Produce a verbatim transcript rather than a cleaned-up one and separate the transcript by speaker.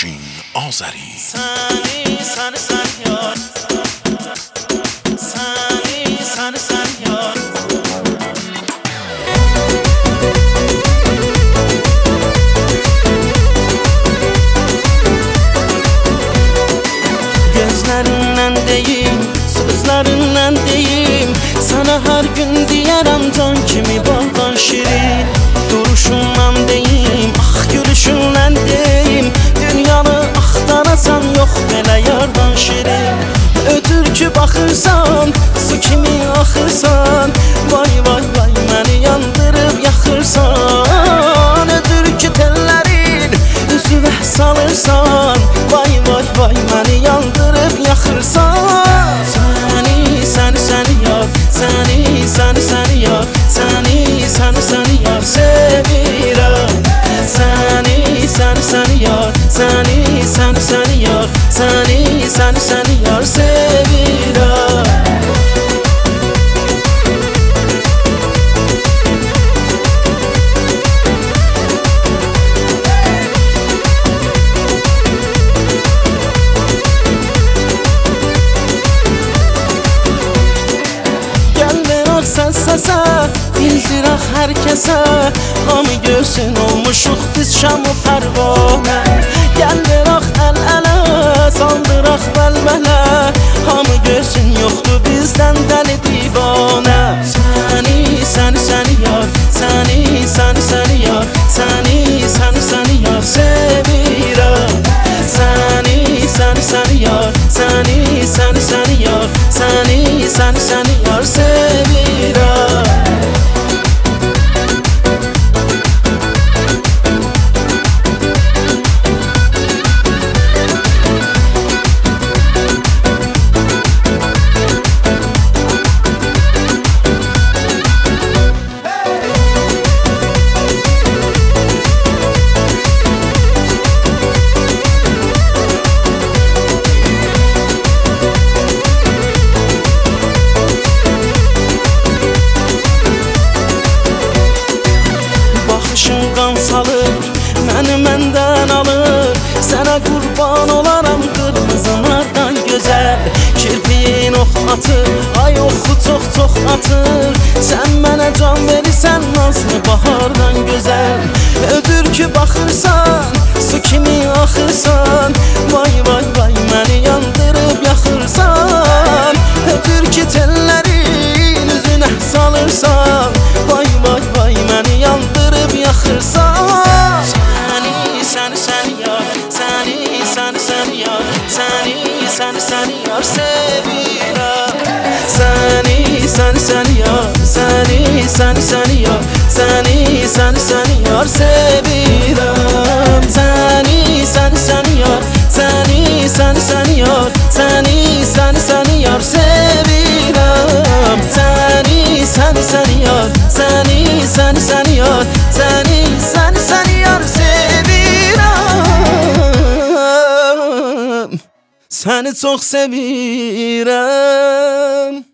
Speaker 1: Afşin Azəri.
Speaker 2: Səni, səni, səni yar, səni, səni, səni yar. Gözlərindən deyim, sözlərindən deyim, sana hər gün deyərəm can kimi baldan şirin. Duruşundan deyim, ah gülüşündən deyim, dünyanı axtarasan yox belə yardan şirin. Ötür ki baxırsan, su kimi axırsan, vay vay vay məni yandırıb yaxırsan. Ötür ki tellərin üzüvə salırsan, vay vay vay məni yandırıb yaxırsan. Səni, səni, səni yar, səni, səni, səni yar, səni, səni, səni yar sevirəm. Səni, səni, səni yar, səni, səni, səni yar, səni, səni, səni yar sevirəm. Sən səsə, bildirək hər kəsə, hamı görsün olmuşuq biz şam-ı pərvanə. Gəl verək əl-ələ, saldıraq vəlvələ, hamı görsün yoxdur bizdən dəli divanə. Səni, səni, səni yar, səni, səni, səni yar, səni, səni, səni yar sevirəm. Səni, səni, səni yar, səni, səni, səni yar, səni, səni, səni yar sevirəm. Qan salır, məni məndən alır, sənə qurban olaram qırmızılardan gözəl. Kirpiyin ox atır, ay oxu çox-çox atır, sən mənə can verirsən nazlı bahardan gözəl. Ödür ki baxırsan, su kimi axırsan, vay vay vay məni yandırıb yaxırsan. Ödür ki tellərin üzünə salırsan, vay vay vay məni yandırıb yaxırsan. Səni, səni, səni yar, səni, səni, səni yar, səni, səni, səni yar sevirəm. Səni, səni, səni yar, səni, səni, səni yar, səni, səni, səni yar sevirəm. Səni, səni, səni yar, səni, səni, səni yar, səni, səni, səni yar sevirəm. Səni, səni, səni yar, səni, səni, səni yar, səni, səni, səni yar sevirəm. Səni çox sevirəm.